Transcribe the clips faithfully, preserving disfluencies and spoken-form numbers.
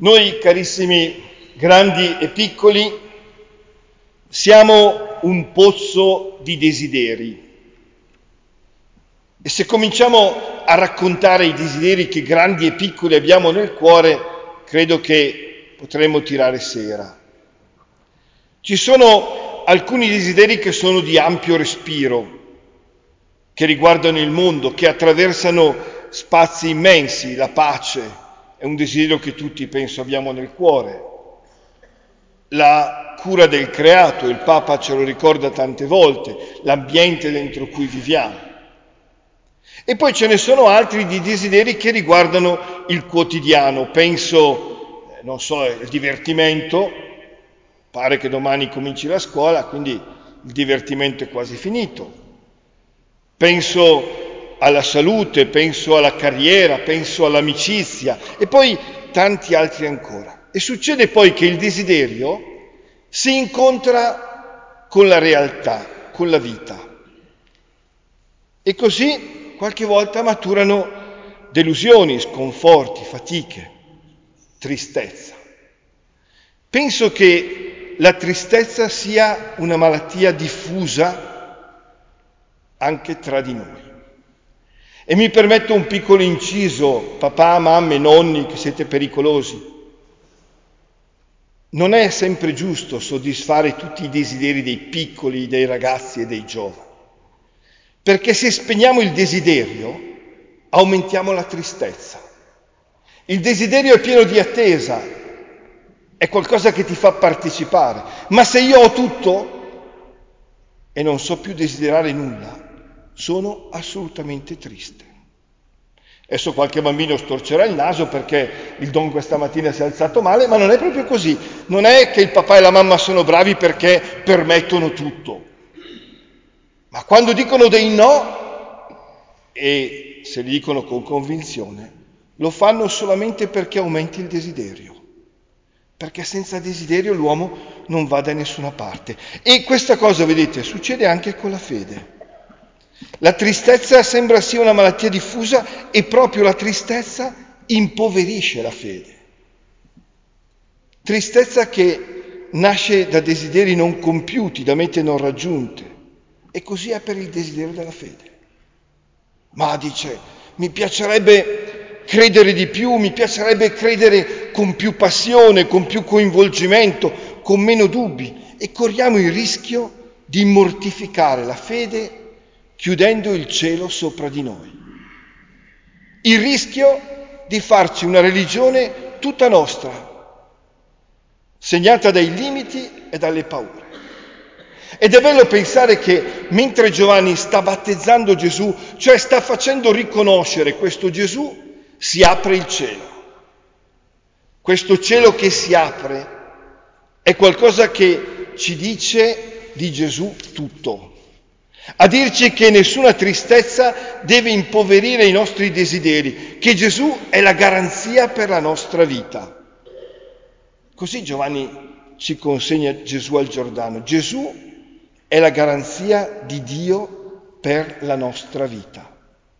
Noi, carissimi, grandi e piccoli, siamo un pozzo di desideri. E se cominciamo a raccontare i desideri che grandi e piccoli abbiamo nel cuore, credo che potremmo tirare sera. Ci sono alcuni desideri che sono di ampio respiro, che riguardano il mondo, che attraversano spazi immensi. La pace è un desiderio che tutti, penso, abbiamo nel cuore. La cura del creato, il Papa ce lo ricorda tante volte, l'ambiente dentro cui viviamo. E poi ce ne sono altri di desideri che riguardano il quotidiano. Penso, non so, il divertimento. Pare che domani cominci la scuola, quindi il divertimento è quasi finito. Penso alla salute, penso alla carriera, penso all'amicizia e poi tanti altri ancora. E succede poi che il desiderio si incontra con la realtà, con la vita. E così qualche volta maturano delusioni, sconforti, fatiche, tristezza. Penso che la tristezza sia una malattia diffusa anche tra di noi. E mi permetto un piccolo inciso, papà, mamme, nonni, che siete pericolosi. Non è sempre giusto soddisfare tutti i desideri dei piccoli, dei ragazzi e dei giovani. Perché se spegniamo il desiderio, aumentiamo la tristezza. Il desiderio è pieno di attesa, è qualcosa che ti fa partecipare. Ma se io ho tutto e non so più desiderare nulla, sono assolutamente triste. Adesso qualche bambino storcerà il naso perché il Don questa mattina si è alzato male, ma non è proprio così. Non è che il papà e la mamma sono bravi perché permettono tutto. Ma quando dicono dei no, e se li dicono con convinzione, lo fanno solamente perché aumenti il desiderio. Perché senza desiderio l'uomo non va da nessuna parte. E questa cosa, vedete, succede anche con la fede. La tristezza sembra sia una malattia diffusa e proprio la tristezza impoverisce la fede. Tristezza che nasce da desideri non compiuti, da mete non raggiunte. E così è per il desiderio della fede. Ma dice, mi piacerebbe credere di più, mi piacerebbe credere con più passione, con più coinvolgimento, con meno dubbi. E corriamo il rischio di mortificare la fede chiudendo il cielo sopra di noi. Il rischio di farci una religione tutta nostra, segnata dai limiti e dalle paure. Ed è bello pensare che mentre Giovanni sta battezzando Gesù, cioè sta facendo riconoscere questo Gesù, si apre il cielo. Questo cielo che si apre è qualcosa che ci dice di Gesù tutto. A dirci che nessuna tristezza deve impoverire i nostri desideri, che Gesù è la garanzia per la nostra vita. Così Giovanni ci consegna Gesù al Giordano. Gesù è la garanzia di Dio per la nostra vita.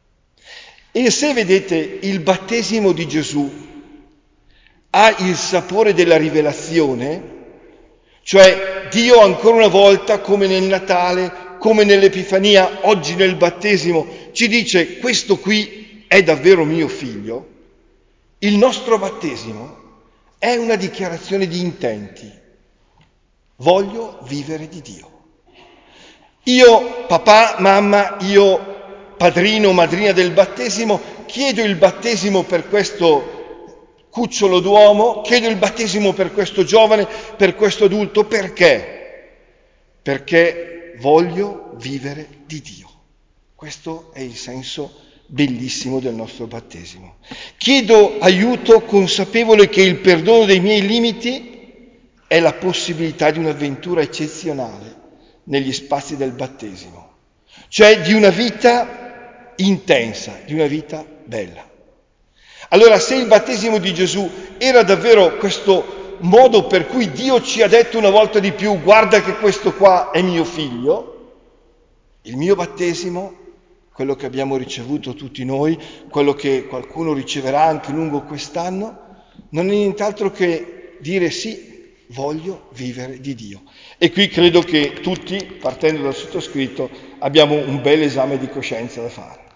E se vedete il battesimo di Gesù ha il sapore della rivelazione, cioè Dio ancora una volta, come nel Natale, come nell'Epifania, oggi nel battesimo, ci dice questo qui è davvero mio figlio, il nostro battesimo è una dichiarazione di intenti. Voglio vivere di Dio. Io, papà, mamma, io, padrino, madrina del battesimo, chiedo il battesimo per questo cucciolo d'uomo, chiedo il battesimo per questo giovane, per questo adulto. Perché? Perché voglio vivere di Dio. Questo è il senso bellissimo del nostro battesimo. Chiedo aiuto consapevole che il perdono dei miei limiti è la possibilità di un'avventura eccezionale negli spazi del battesimo, cioè di una vita intensa, di una vita bella. Allora, se il battesimo di Gesù era davvero questo modo per cui Dio ci ha detto una volta di più, guarda che questo qua è mio figlio, il mio battesimo, quello che abbiamo ricevuto tutti noi, quello che qualcuno riceverà anche lungo quest'anno, non è nient'altro che dire sì, voglio vivere di Dio. E qui credo che tutti, partendo dal sottoscritto, abbiamo un bel esame di coscienza da fare.